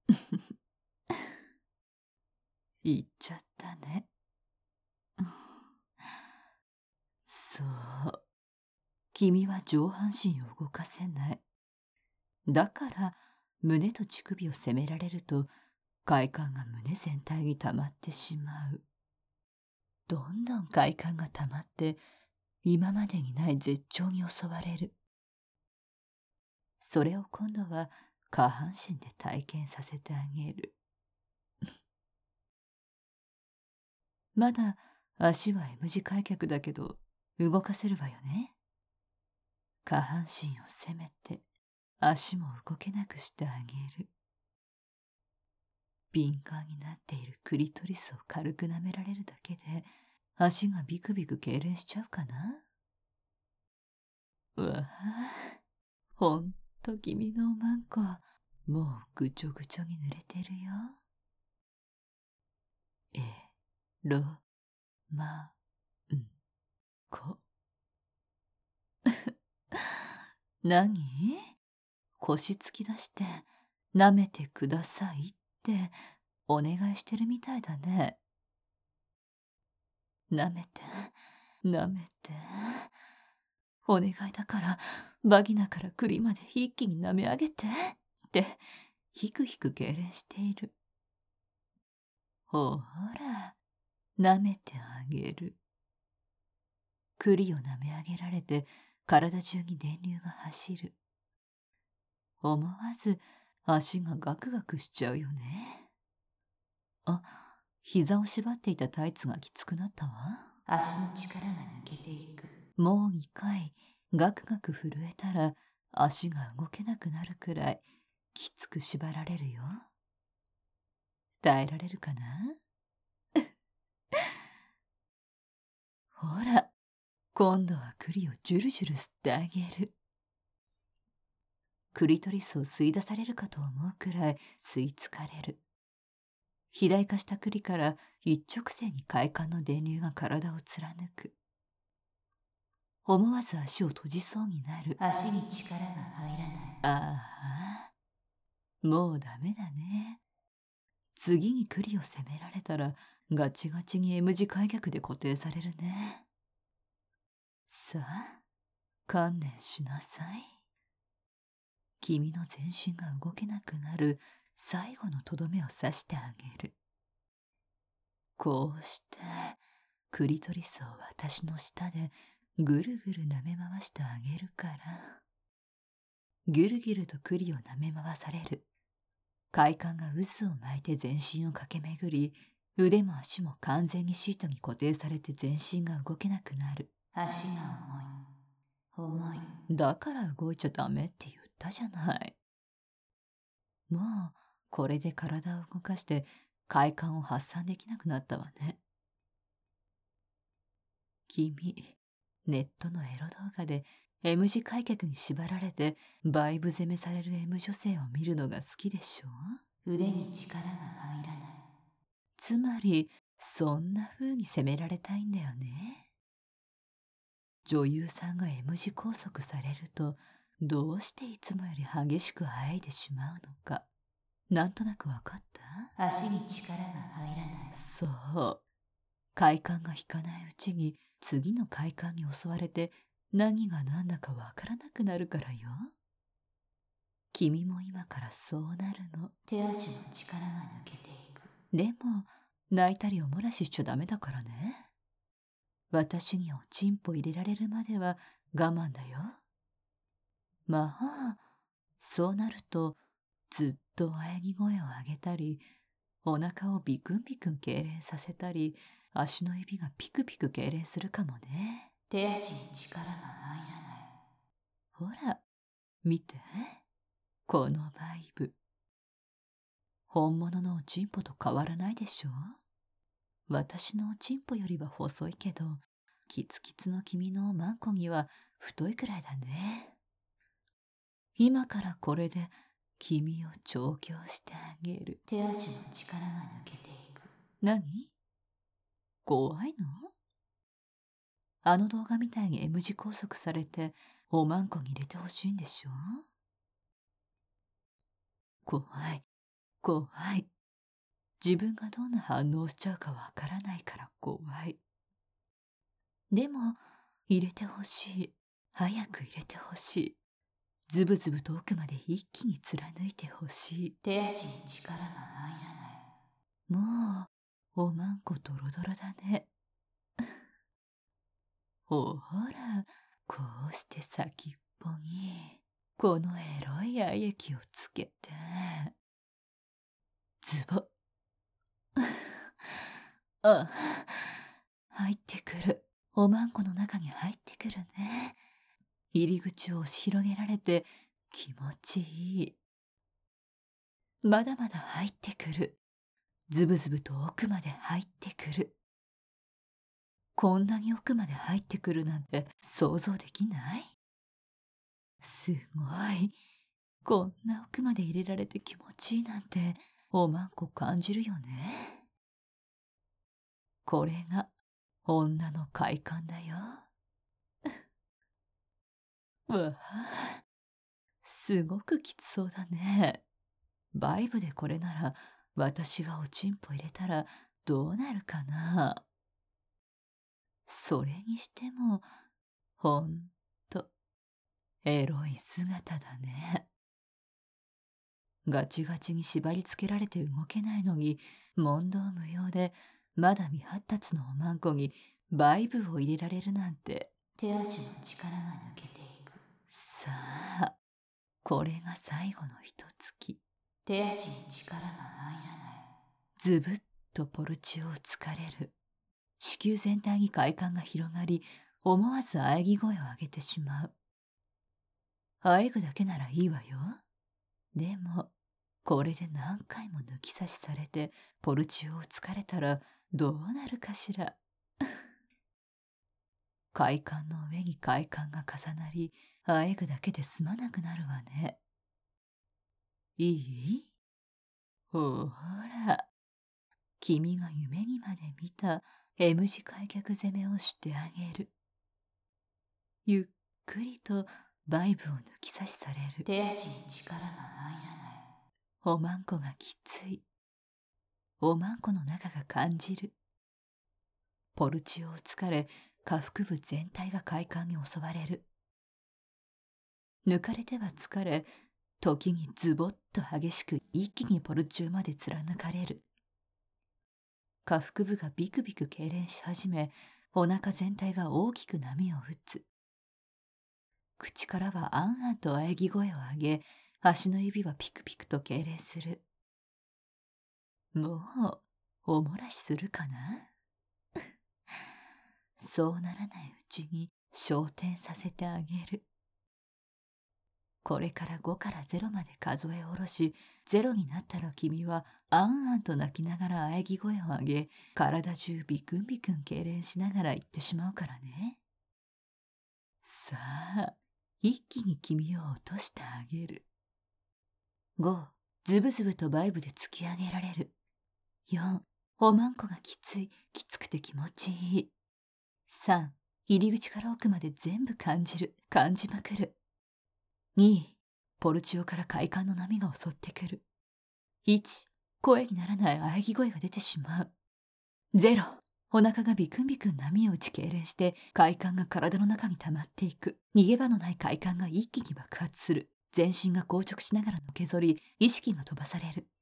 言っちゃったね。そう。君は上半身を動かせない。だから、胸と乳首を責められると、快感が胸全体に溜まってしまう。どんどん快感が溜まって、今までにない絶頂に襲われる。それを今度は下半身で体験させてあげる。まだ足は M 字開脚だけど動かせるわよね。下半身を攻めて足も動けなくしてあげる。敏感になっているクリトリスを軽く舐められるだけで足がビクビク痙攣しちゃうかな。うわあ、ほんと君のおまんこもうぐちょぐちょに濡れてるよ。えろまんこ。何？腰突き出して舐めてくださいってお願いしてるみたいだね。舐めて、舐めて。お願いだからバギナから栗まで一気に舐め上げてってひくひく痙攣している。ほら、舐めてあげる。栗を舐め上げられて体中に電流が走る。思わず足がガクガクしちゃうよね。あ、膝を縛っていたタイツがきつくなったわ。足の力が抜けていく。もう2回ガクガク震えたら足が動けなくなるくらいきつく縛られるよ。耐えられるかな？ほら、今度は栗をジュルジュル吸ってあげる。クリトリスを吸い出されるかと思うくらい吸い付かれる。肥大化した栗から一直線に快感の電流が体を貫く。思わず足を閉じそうになる。足に力が入らない。ああ、もうダメだね。次に栗を責められたらガチガチに M 字開脚で固定されるね。さあ、観念しなさい。君の全身が動けなくなる最後のとどめを刺してあげる。こうしてクリトリスを私の舌でぐるぐる舐め回してあげるから。ぎゅるぎゅると栗を舐め回される。快感が渦を巻いて全身を駆け巡り、腕も足も完全にシートに固定されて全身が動けなくなる。足が重い。だから動いちゃダメって言ったじゃない。もうこれで体を動かして快感を発散できなくなったわね。君、ネットのエロ動画で M 字開脚に縛られてバイブ攻めされる M 女性を見るのが好きでしょ？腕に力が入らない。つまりそんな風に責められたいんだよね。女優さんが M 字拘束されるとどうしていつもより激しく喘いでしまうのか、なんとなくわかった？足に力が入らない。そう。快感が引かないうちに次の快感に襲われて何が何だかわからなくなるからよ。君も今からそうなるの。手足の力が抜けていく。でも泣いたりおもらししちゃダメだからね。私におちんぽ入れられるまでは我慢だよ。まあそうなるとずっと喘ぎ声を上げたり、お腹をビクンビクン痙攣させたり、足の指がピクピク痙攣するかもね。手足に力が入らない。ほら、見て。このバイブ。本物のおちんぽと変わらないでしょ？私のおちんぽよりは細いけど、キツキツの君のおまんこには太いくらいだね。今からこれで君を調教してあげる。手足の力が抜けていく。何？怖いの？あの動画みたいに M 字拘束されておまんこに入れてほしいんでしょ？怖い。 怖い。自分がどんな反応しちゃうかわからないから怖い。でも、入れてほしい。早く入れてほしい。ズブズブと奥まで一気に貫いてほしい。手足に力が入らない。もう、おまんこドロドロだね。ほら、こうして先っぽに、このエロい愛液をつけて、ズボッ。あ、入ってくる。おまんこの中に入ってくるね。入り口を押し広げられて気持ちいい。まだまだ入ってくる。ズブズブと奥まで入ってくる。こんなに奥まで入ってくるなんて想像できない？すごい。こんな奥まで入れられて気持ちいいなんておまんこ感じるよね。これが女の快感だよ。わあ、すごくきつそうだね。バイブでこれなら私がおちんぽ入れたらどうなるかな。それにしてもほんとエロい姿だね。ガチガチに縛り付けられて動けないのに問答無用でまだ未発達のおまんこにバイブを入れられるなんて。手足の力が抜けていく。さあ、これが最後のひとつき。手足に力が入らない。ズブッとポルチをつかれる。子宮全体に快感が広がり、思わず喘ぎ声を上げてしまう。喘ぐだけならいいわよ。でも、これで何回も抜き差しされてポルチオをつかれたらどうなるかしら。快感の上に快感が重なり、喘ぐだけで済まなくなるわね。いい？ほら、君が夢にまで見た M 字開脚攻めをしてあげる。ゆっくりとバイブを抜き差しされる。手足に力が入らない。おまんこがきつい。おまんこの中が感じる。ポルチオを疲れ、下腹部全体が快感に襲われる。抜かれては疲れ、時にズボッと激しく一気にポルチオまで貫かれる。下腹部がビクビク痙攣し始め、お腹全体が大きく波を打つ。口からはあんあんと喘ぎ声を上げ、足の指はピクピクと痙攣する。もう、おもらしするかな？そうならないうちに昇天させてあげる。これから5から0まで数え下ろし、0になったら君はあんあんと泣きながら喘ぎ声を上げ、体中ビクンビクン痙攣しながら言ってしまうからね。さあ、一気に君を落としてあげる。5、ズブズブとバイブで突き上げられる。4、おまんこがきつい、きつくて気持ちいい。3、入り口から奥まで全部感じる、感じまくる。2、ポルチオから快感の波が襲ってくる。1、声にならない喘ぎ声が出てしまう。0、お腹がビクンビクン波を打ち痙攣して快感が体の中に溜まっていく。逃げ場のない快感が一気に爆発する。全身が硬直しながらのけぞり、意識が飛ばされる。